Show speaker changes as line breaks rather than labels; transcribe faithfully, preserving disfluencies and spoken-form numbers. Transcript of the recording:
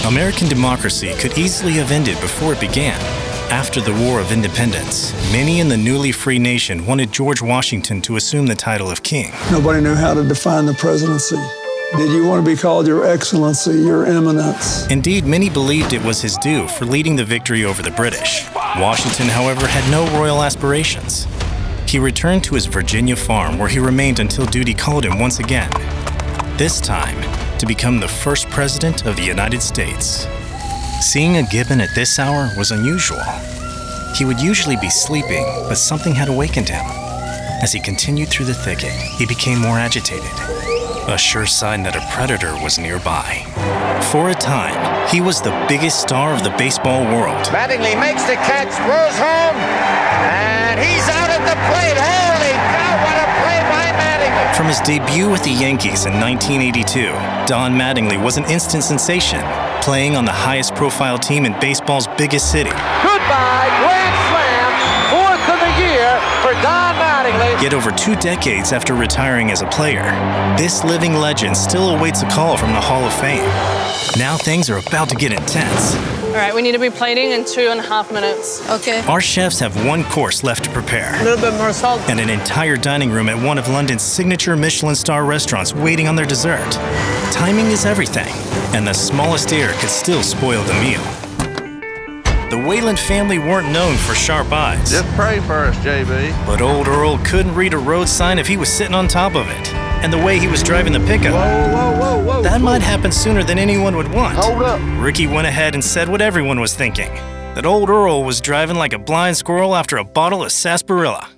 American democracy could easily have ended before it began. After the War of Independence, many in the newly free nation wanted George Washington to assume the title of king.
Nobody knew how to define the presidency. Did you want to be called Your Excellency, Your Eminence?
Indeed, many believed it was his due for leading the victory over the British. Washington, however, had no royal aspirations. He returned to his Virginia farm, where he remained until duty called him once again. This time, to become the first president of the United States. Seeing a gibbon at this hour was unusual. He would usually be sleeping, but something had awakened him. As he continued through the thicket, he became more agitated, a sure sign that a predator was nearby. For a time, he was the biggest star of the baseball world.
Mattingly makes the catch, throws home, and he's out at the plate. Holy cow, what a play by Mattingly!
From his debut with the Yankees in nineteen eighty-two, Don Mattingly was an instant sensation, playing on the highest profile team in baseball's biggest city.
Goodbye, grand slam, fourth of the year for Don Mattingly.
Yet over two decades after retiring as a player, this living legend still awaits a call from the Hall of Fame. Now things are about to get intense.
All right, we need to be plating in two and a half minutes.
Okay.
Our chefs have one course left to prepare.
A little bit more salt.
And an entire dining room at one of London's signature Michelin star restaurants waiting on their dessert. Timing is everything, and the smallest error could still spoil the meal. The Wayland family weren't known for sharp eyes.
Just pray for us, J B.
But old Earl couldn't read a road sign if he was sitting on top of it. And the way he was driving the pickup.
Whoa, whoa, whoa, whoa.
That
whoa.
might happen sooner than anyone would want.
Hold up.
Ricky went ahead and said what everyone was thinking. That old Earl was driving like a blind squirrel after a bottle of sarsaparilla.